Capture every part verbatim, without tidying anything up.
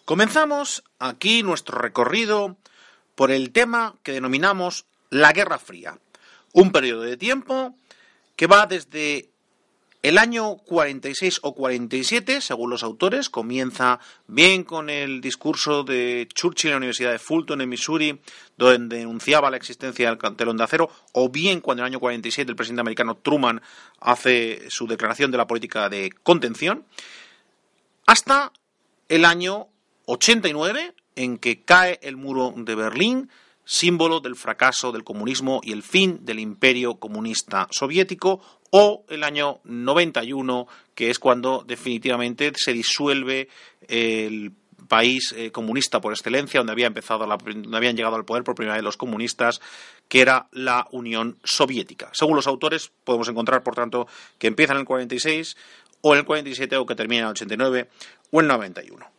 Comenzamos aquí nuestro recorrido por el tema que denominamos la Guerra Fría, un periodo de tiempo que va desde el año cuarenta y seis o cuarenta y siete, según los autores, comienza bien con el discurso de Churchill en la Universidad de Fulton, en Missouri, donde denunciaba la existencia del telón de acero, o bien cuando en el año cuarenta y siete el presidente americano Truman hace su declaración de la política de contención, hasta el año ochenta y nueve, en que cae el muro de Berlín, símbolo del fracaso del comunismo y el fin del imperio comunista soviético, o el año noventa y uno, que es cuando definitivamente se disuelve el país eh, comunista por excelencia, donde había empezado la, donde habían llegado al poder por primera vez los comunistas, que era la Unión Soviética. Según los autores, podemos encontrar, por tanto, que empieza en el cuarenta y seis, o en el cuarenta y siete, o que termina en el ochenta y nueve, o en el noventa y uno.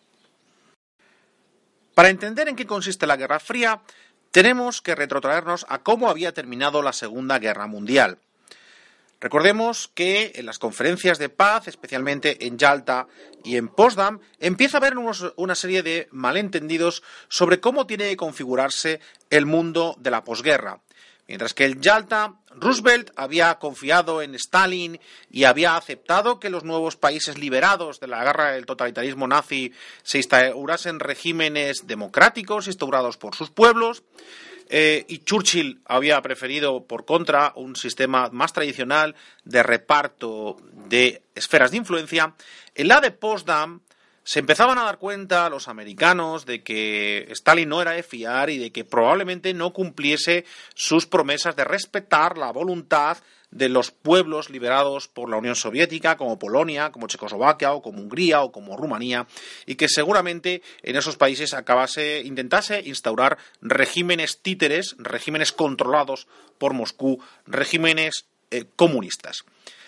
Para entender en qué consiste la Guerra Fría, tenemos que retrotraernos a cómo había terminado la Segunda Guerra Mundial. Recordemos que en las conferencias de paz, especialmente en Yalta y en Potsdam, empieza a haber unos, una serie de malentendidos sobre cómo tiene que configurarse el mundo de la posguerra. Mientras que en Yalta, Roosevelt había confiado en Stalin y había aceptado que los nuevos países liberados de la guerra del totalitarismo nazi se instaurasen regímenes democráticos instaurados por sus pueblos, eh, y Churchill había preferido, por contra, un sistema más tradicional de reparto de esferas de influencia. En la de Potsdam se empezaban a dar cuenta los americanos de que Stalin no era de fiar y de que probablemente no cumpliese sus promesas de respetar la voluntad de los pueblos liberados por la Unión Soviética, como Polonia, como Checoslovaquia, o como Hungría, o como Rumanía, y que seguramente en esos países acabase, intentase instaurar regímenes títeres, regímenes controlados por Moscú, regímenes eh, comunistas.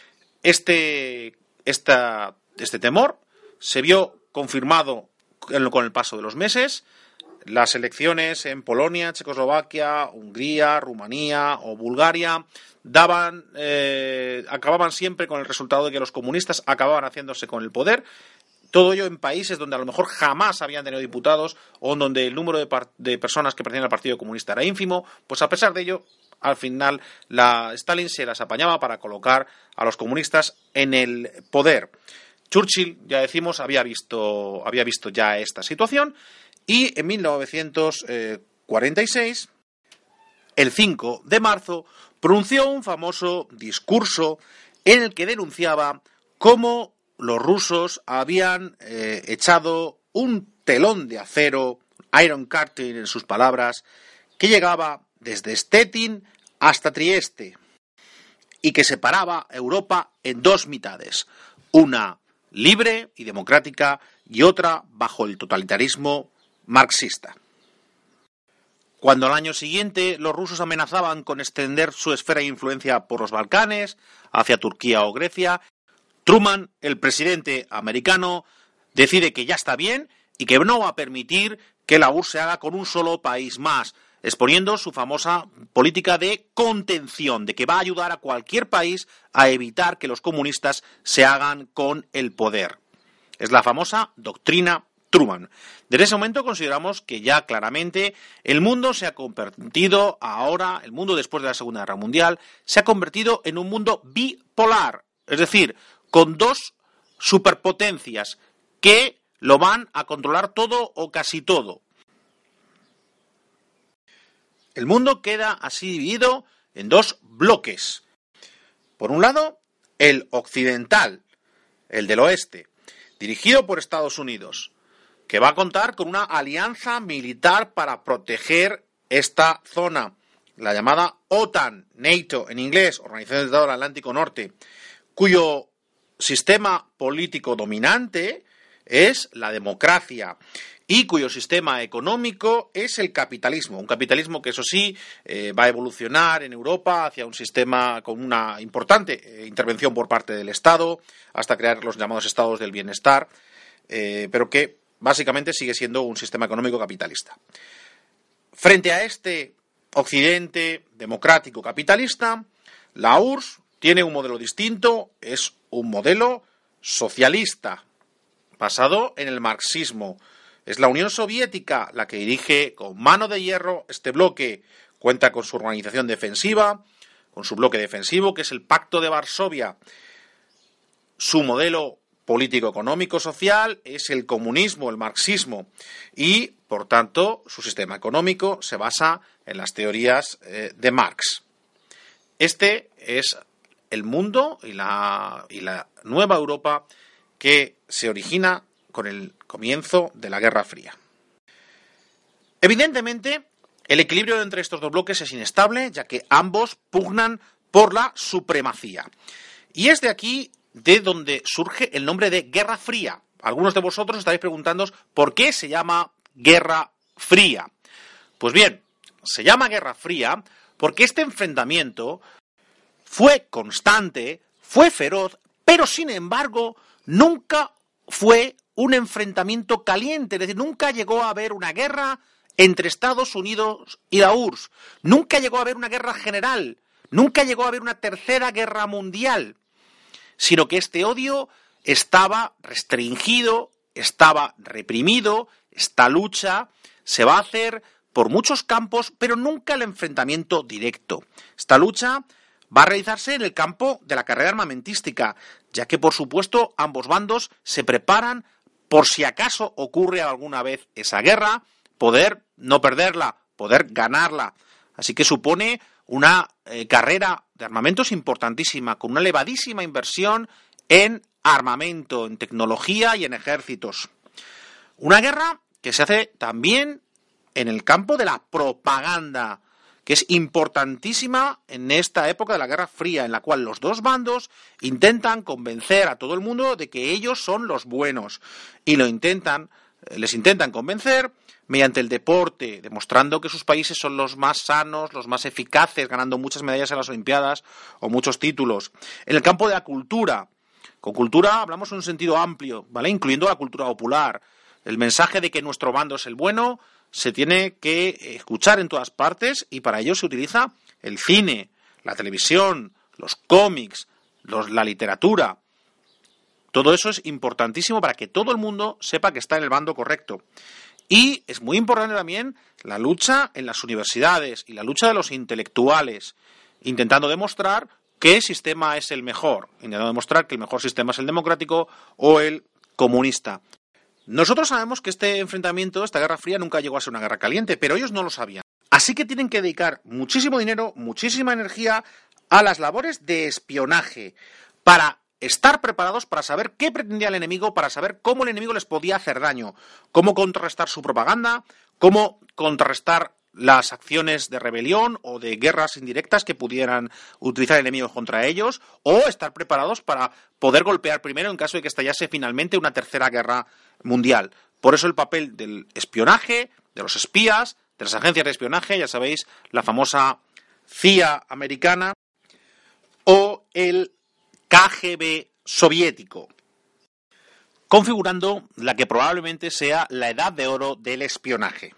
Este, esta, este temor se vio confirmado con el paso de los meses. Las elecciones en Polonia, Checoslovaquia, Hungría, Rumanía o Bulgaria daban, eh, acababan siempre con el resultado de que los comunistas acababan haciéndose con el poder. Todo ello en países donde a lo mejor jamás habían tenido diputados o donde el número de, par- de personas que pertenecían al Partido Comunista era ínfimo. Pues a pesar de ello, al final la Stalin se las apañaba para colocar a los comunistas en el poder. Churchill, ya decimos, había visto, había visto ya esta situación y en mil novecientos cuarenta y seis, el cinco de marzo, pronunció un famoso discurso en el que denunciaba cómo los rusos habían eh, echado un telón de acero, Iron Curtain en sus palabras, que llegaba desde Stettin hasta Trieste y que separaba Europa en dos mitades, una libre y democrática y otra bajo el totalitarismo marxista. Cuando al año siguiente los rusos amenazaban con extender su esfera de influencia por los Balcanes, hacia Turquía o Grecia, Truman, el presidente americano, decide que ya está bien y que no va a permitir que la U R S S se haga con un solo país más, exponiendo su famosa política de contención, de que va a ayudar a cualquier país a evitar que los comunistas se hagan con el poder. Es la famosa doctrina Truman. Desde ese momento consideramos que ya claramente el mundo se ha convertido ahora, el mundo después de la Segunda Guerra Mundial, se ha convertido en un mundo bipolar, es decir, con dos superpotencias que lo van a controlar todo o casi todo. El mundo queda así dividido en dos bloques. Por un lado, el occidental, el del oeste, dirigido por Estados Unidos, que va a contar con una alianza militar para proteger esta zona, la llamada OTAN, NATO en inglés, Organización del Tratado del Atlántico Norte, cuyo sistema político dominante es la democracia y cuyo sistema económico es el capitalismo. Un capitalismo que, eso sí, eh, va a evolucionar en Europa hacia un sistema con una importante eh, intervención por parte del Estado, hasta crear los llamados estados del bienestar, eh, pero que básicamente sigue siendo un sistema económico capitalista. Frente a este occidente democrático capitalista, la U R S S tiene un modelo distinto, es un modelo socialista, basado en el marxismo. Es la Unión Soviética la que dirige con mano de hierro este bloque. Cuenta con su organización defensiva, con su bloque defensivo, que es el Pacto de Varsovia. Su modelo político-económico-social es el comunismo, el marxismo, y, por tanto, su sistema económico se basa en las teorías eh, de Marx. Este es el mundo y la, y la nueva Europa que se origina con el comienzo de la Guerra Fría. Evidentemente, el equilibrio entre estos dos bloques es inestable, ya que ambos pugnan por la supremacía. Y es de aquí de donde surge el nombre de Guerra Fría. Algunos de vosotros estaréis preguntándoos por qué se llama Guerra Fría. Pues bien, se llama Guerra Fría porque este enfrentamiento fue constante, fue feroz, pero sin embargo nunca fue un enfrentamiento caliente, es decir, nunca llegó a haber una guerra entre Estados Unidos y la U R S S, nunca llegó a haber una guerra general, nunca llegó a haber una tercera guerra mundial, sino que este odio estaba restringido, estaba reprimido, esta lucha se va a hacer por muchos campos, pero nunca el enfrentamiento directo. Esta lucha va a realizarse en el campo de la carrera armamentística, ya que, por supuesto, ambos bandos se preparan por si acaso ocurre alguna vez esa guerra, poder no perderla, poder ganarla. Así que supone una eh, carrera de armamentos importantísima, con una elevadísima inversión en armamento, en tecnología y en ejércitos. Una guerra que se hace también en el campo de la propaganda, que es importantísima en esta época de la Guerra Fría, en la cual los dos bandos intentan convencer a todo el mundo de que ellos son los buenos, y lo intentan, les intentan convencer mediante el deporte, demostrando que sus países son los más sanos, los más eficaces, ganando muchas medallas en las Olimpiadas o muchos títulos. En el campo de la cultura, con cultura hablamos en un sentido amplio, ¿vale? Incluyendo la cultura popular. El mensaje de que nuestro bando es el bueno se tiene que escuchar en todas partes, y para ello se utiliza el cine, la televisión, los cómics, los, la literatura. Todo eso es importantísimo para que todo el mundo sepa que está en el bando correcto. Y es muy importante también la lucha en las universidades y la lucha de los intelectuales, intentando demostrar qué sistema es el mejor, intentando demostrar que el mejor sistema es el democrático o el comunista. Nosotros sabemos que este enfrentamiento, esta Guerra Fría, nunca llegó a ser una guerra caliente, pero ellos no lo sabían. Así que tienen que dedicar muchísimo dinero, muchísima energía a las labores de espionaje, para estar preparados, para saber qué pretendía el enemigo, para saber cómo el enemigo les podía hacer daño, cómo contrarrestar su propaganda, cómo contrarrestar las acciones de rebelión o de guerras indirectas que pudieran utilizar enemigos contra ellos, o estar preparados para poder golpear primero en caso de que estallase finalmente una tercera guerra mundial. Por eso el papel del espionaje, de los espías, de las agencias de espionaje, ya sabéis, la famosa C I A americana o el K G B soviético, configurando la que probablemente sea la edad de oro del espionaje.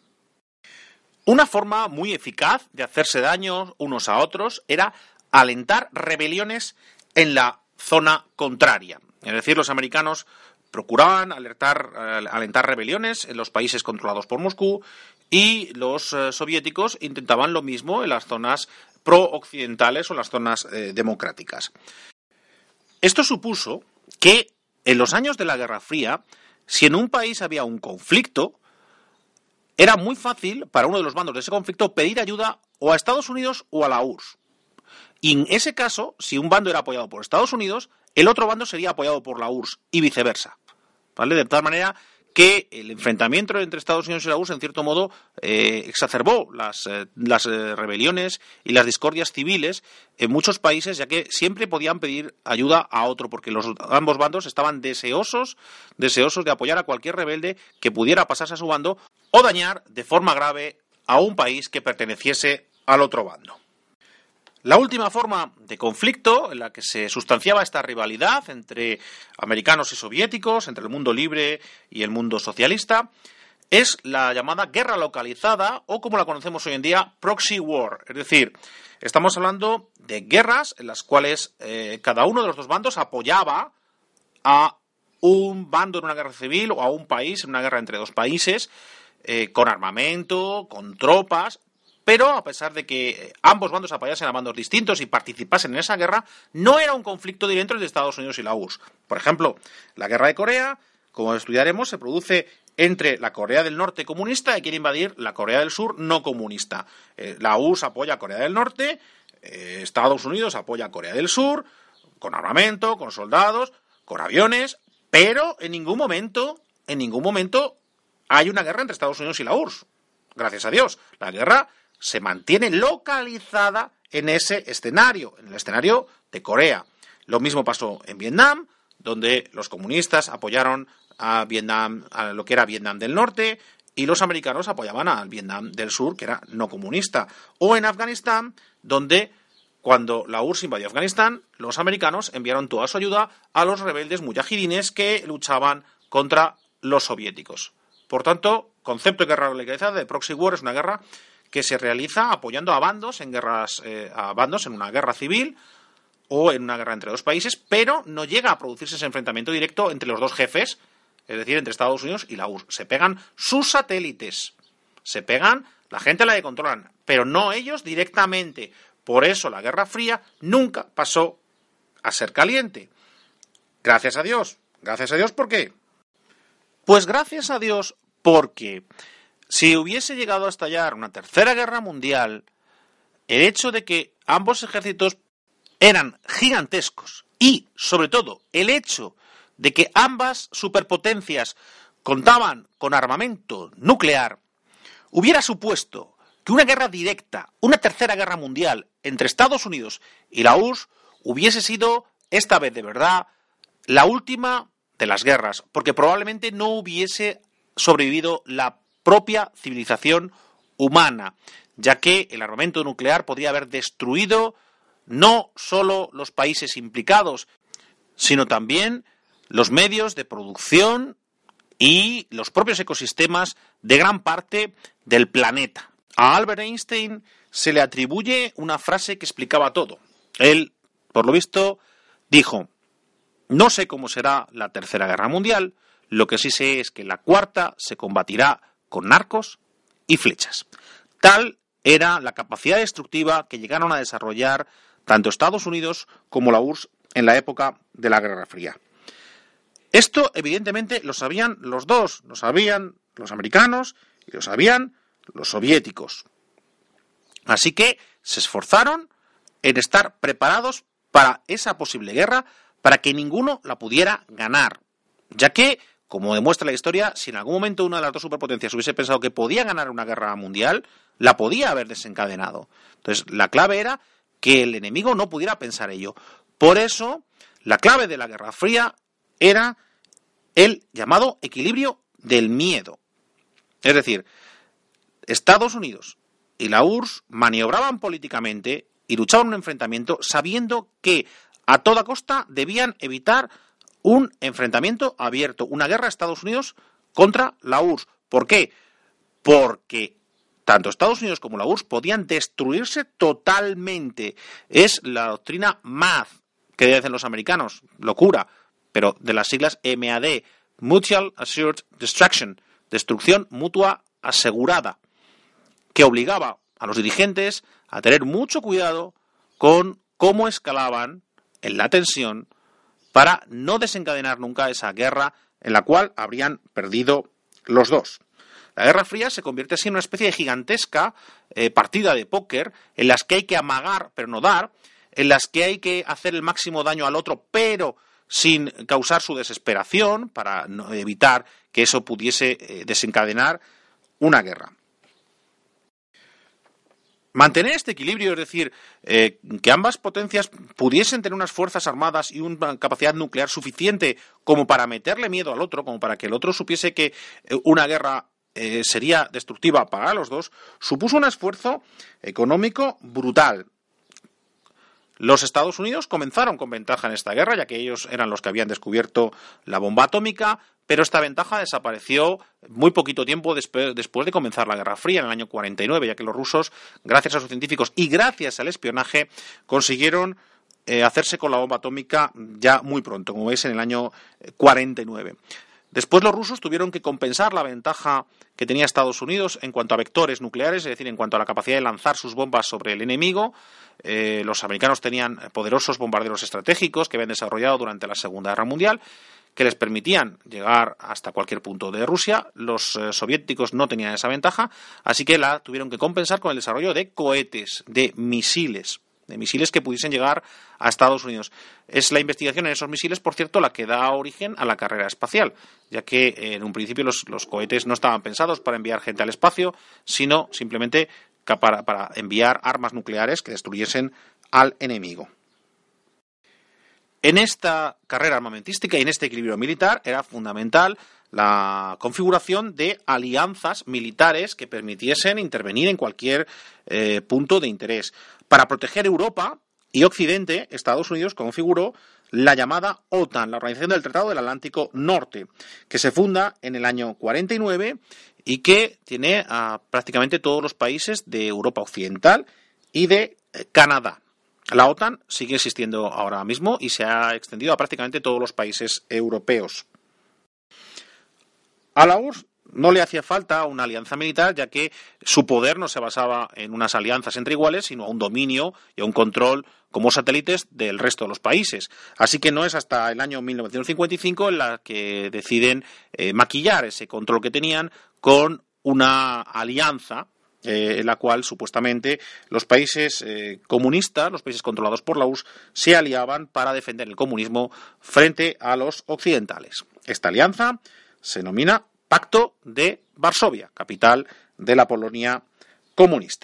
Una forma muy eficaz de hacerse daño unos a otros era alentar rebeliones en la zona contraria. Es decir, los americanos procuraban alertar, alentar rebeliones en los países controlados por Moscú, y los eh, soviéticos intentaban lo mismo en las zonas pro-occidentales o en las zonas eh, democráticas. Esto supuso que en los años de la Guerra Fría, si en un país había un conflicto, era muy fácil para uno de los bandos de ese conflicto pedir ayuda o a Estados Unidos o a la U R S S. Y en ese caso, si un bando era apoyado por Estados Unidos, el otro bando sería apoyado por la U R S S y viceversa, ¿vale? De tal manera que el enfrentamiento entre Estados Unidos y la U R S S, en cierto modo, eh, exacerbó las, eh, las eh, rebeliones y las discordias civiles en muchos países, ya que siempre podían pedir ayuda a otro, porque los ambos bandos estaban deseosos, deseosos de apoyar a cualquier rebelde que pudiera pasarse a su bando o dañar de forma grave a un país que perteneciese al otro bando. La última forma de conflicto en la que se sustanciaba esta rivalidad entre americanos y soviéticos, entre el mundo libre y el mundo socialista, es la llamada guerra localizada, o como la conocemos hoy en día, proxy war. Es decir, estamos hablando de guerras en las cuales eh, cada uno de los dos bandos apoyaba a un bando en una guerra civil o a un país en una guerra entre dos países, eh, con armamento, con tropas, pero a pesar de que ambos bandos apoyasen a bandos distintos y participasen en esa guerra, no era un conflicto directo entre Estados Unidos y la U R S S. Por ejemplo, la guerra de Corea, como estudiaremos, se produce entre la Corea del Norte comunista y quiere invadir la Corea del Sur no comunista. Eh, la U R S S apoya a Corea del Norte, eh, Estados Unidos apoya a Corea del Sur, con armamento, con soldados, con aviones, pero en ningún momento, en ningún momento hay una guerra entre Estados Unidos y la U R S S. Gracias a Dios. La guerra se mantiene localizada en ese escenario, en el escenario de Corea. Lo mismo pasó en Vietnam, donde los comunistas apoyaron a Vietnam, a lo que era Vietnam del Norte, y los americanos apoyaban al Vietnam del Sur, que era no comunista. O en Afganistán, donde cuando la U R S S invadió Afganistán, los americanos enviaron toda su ayuda a los rebeldes mujahidines que luchaban contra los soviéticos. Por tanto, concepto de guerra legalizada, de proxy war, es una guerra que se realiza apoyando a bandos en guerras, eh, a bandos en una guerra civil o en una guerra entre dos países, pero no llega a producirse ese enfrentamiento directo entre los dos jefes, es decir, entre Estados Unidos y la U R S S. Se pegan sus satélites, se pegan la gente a la que controlan, pero no ellos directamente. Por eso la Guerra Fría nunca pasó a ser caliente. Gracias a Dios. Gracias a Dios, ¿por qué? Pues gracias a Dios porque si hubiese llegado a estallar una tercera guerra mundial, el hecho de que ambos ejércitos eran gigantescos y, sobre todo, el hecho de que ambas superpotencias contaban con armamento nuclear, hubiera supuesto que una guerra directa, una tercera guerra mundial entre Estados Unidos y la U R S S hubiese sido, esta vez de verdad, la última de las guerras, porque probablemente no hubiese sobrevivido la propia civilización humana, ya que el armamento nuclear podría haber destruido no solo los países implicados, sino también los medios de producción y los propios ecosistemas de gran parte del planeta. A Albert Einstein se le atribuye una frase que explicaba todo. Él, por lo visto, dijo: no sé cómo será la tercera guerra mundial, lo que sí sé es que la cuarta se combatirá con arcos y flechas. Tal era la capacidad destructiva que llegaron a desarrollar tanto Estados Unidos como la U R S S en la época de la Guerra Fría. Esto, evidentemente, lo sabían los dos, lo sabían los americanos y lo sabían los soviéticos. Así que se esforzaron en estar preparados para esa posible guerra, para que ninguno la pudiera ganar, ya que, como demuestra la historia, si en algún momento una de las dos superpotencias hubiese pensado que podía ganar una guerra mundial, la podía haber desencadenado. Entonces, la clave era que el enemigo no pudiera pensar ello. Por eso, la clave de la Guerra Fría era el llamado equilibrio del miedo. Es decir, Estados Unidos y la U R S S maniobraban políticamente y luchaban un enfrentamiento sabiendo que a toda costa debían evitar un enfrentamiento abierto, una guerra de Estados Unidos contra la U R S S. ¿Por qué? Porque tanto Estados Unidos como la U R S S podían destruirse totalmente. Es la doctrina M A D, que dicen los americanos, locura, pero de las siglas M A D, Mutual Assured Destruction, destrucción mutua asegurada, que obligaba a los dirigentes a tener mucho cuidado con cómo escalaban en la tensión para no desencadenar nunca esa guerra en la cual habrían perdido los dos. La Guerra Fría se convierte así en una especie de gigantesca eh, partida de póker en las que hay que amagar pero no dar, en las que hay que hacer el máximo daño al otro pero sin causar su desesperación para no, evitar que eso pudiese eh, desencadenar una guerra. Mantener este equilibrio, es decir, eh, que ambas potencias pudiesen tener unas fuerzas armadas y una capacidad nuclear suficiente como para meterle miedo al otro, como para que el otro supiese que eh, una guerra eh, sería destructiva para los dos, supuso un esfuerzo económico brutal. Los Estados Unidos comenzaron con ventaja en esta guerra, ya que ellos eran los que habían descubierto la bomba atómica, pero esta ventaja desapareció muy poquito tiempo después, después de comenzar la Guerra Fría, en el año cuarenta y nueve, ya que los rusos, gracias a sus científicos y gracias al espionaje, consiguieron eh, hacerse con la bomba atómica ya muy pronto, como veis en el año cuarenta y nueve. Después los rusos tuvieron que compensar la ventaja que tenía Estados Unidos en cuanto a vectores nucleares, es decir, en cuanto a la capacidad de lanzar sus bombas sobre el enemigo. Eh, los americanos tenían poderosos bombarderos estratégicos que habían desarrollado durante la Segunda Guerra Mundial, que les permitían llegar hasta cualquier punto de Rusia. Los eh, soviéticos no tenían esa ventaja, así que la tuvieron que compensar con el desarrollo de cohetes, de misiles. de misiles que pudiesen llegar a Estados Unidos. Es la investigación en esos misiles, por cierto, la que da origen a la carrera espacial, ya que eh, en un principio los, los cohetes no estaban pensados para enviar gente al espacio, sino simplemente para, para enviar armas nucleares que destruyesen al enemigo. En esta carrera armamentística y en este equilibrio militar era fundamental la configuración de alianzas militares que permitiesen intervenir en cualquier eh, punto de interés. Para proteger Europa y Occidente, Estados Unidos configuró la llamada OTAN, la Organización del Tratado del Atlántico Norte, que se funda en el año cuarenta y nueve y que tiene a prácticamente todos los países de Europa Occidental y de eh, Canadá. La OTAN sigue existiendo ahora mismo y se ha extendido a prácticamente todos los países europeos. A la U R S S no le hacía falta una alianza militar, ya que su poder no se basaba en unas alianzas entre iguales, sino a un dominio y a un control como satélites del resto de los países. Así que no es hasta el año mil novecientos cincuenta y cinco en la que deciden eh, maquillar ese control que tenían con una alianza eh, en la cual supuestamente los países eh, comunistas, los países controlados por la U R S S, se aliaban para defender el comunismo frente a los occidentales. Esta alianza se denomina Pacto de Varsovia, capital de la Polonia comunista.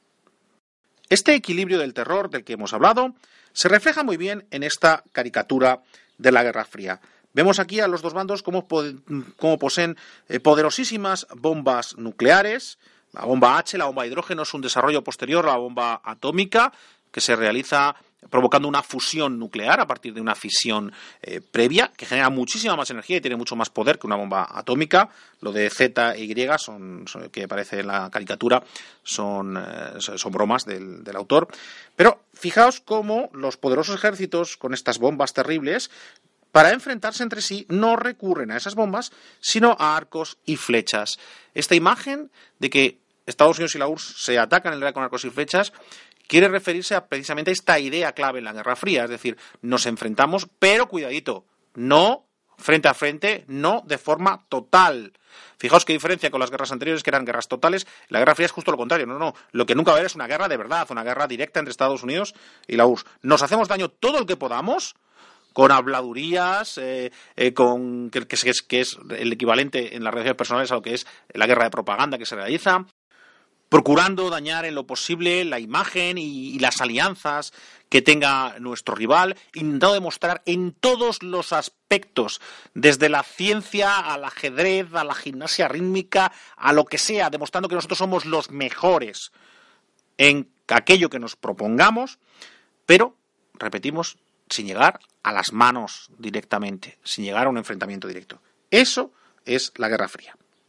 Este equilibrio del terror del que hemos hablado se refleja muy bien en esta caricatura de la Guerra Fría. Vemos aquí a los dos bandos cómo, cómo poseen eh, poderosísimas bombas nucleares. La bomba H, la bomba de hidrógeno, es un desarrollo posterior a la bomba atómica que se realiza provocando una fusión nuclear a partir de una fisión eh, previa, que genera muchísima más energía y tiene mucho más poder que una bomba atómica. Lo de Z e Y, son, son, que aparece en la caricatura, son, eh, son bromas del, del autor. Pero fijaos cómo los poderosos ejércitos, con estas bombas terribles, para enfrentarse entre sí, no recurren a esas bombas, sino a arcos y flechas. Esta imagen de que Estados Unidos y la U R S S se atacan en el aire con arcos y flechas quiere referirse a precisamente esta idea clave en la Guerra Fría, es decir, nos enfrentamos, pero cuidadito, no frente a frente, no de forma total. Fijaos qué diferencia con las guerras anteriores, que eran guerras totales. La Guerra Fría es justo lo contrario, no, no, lo que nunca va a haber es una guerra de verdad, una guerra directa entre Estados Unidos y la U R S S. Nos hacemos daño todo el que podamos, con habladurías, eh, eh, con que, que, es, que es el equivalente en las relaciones personales a lo que es la guerra de propaganda que se realiza, procurando dañar en lo posible la imagen y, y las alianzas que tenga nuestro rival, intentando demostrar en todos los aspectos, desde la ciencia al ajedrez, a la gimnasia rítmica, a lo que sea, demostrando que nosotros somos los mejores en aquello que nos propongamos, pero, repetimos, sin llegar a las manos directamente, sin llegar a un enfrentamiento directo. Eso es la Guerra Fría.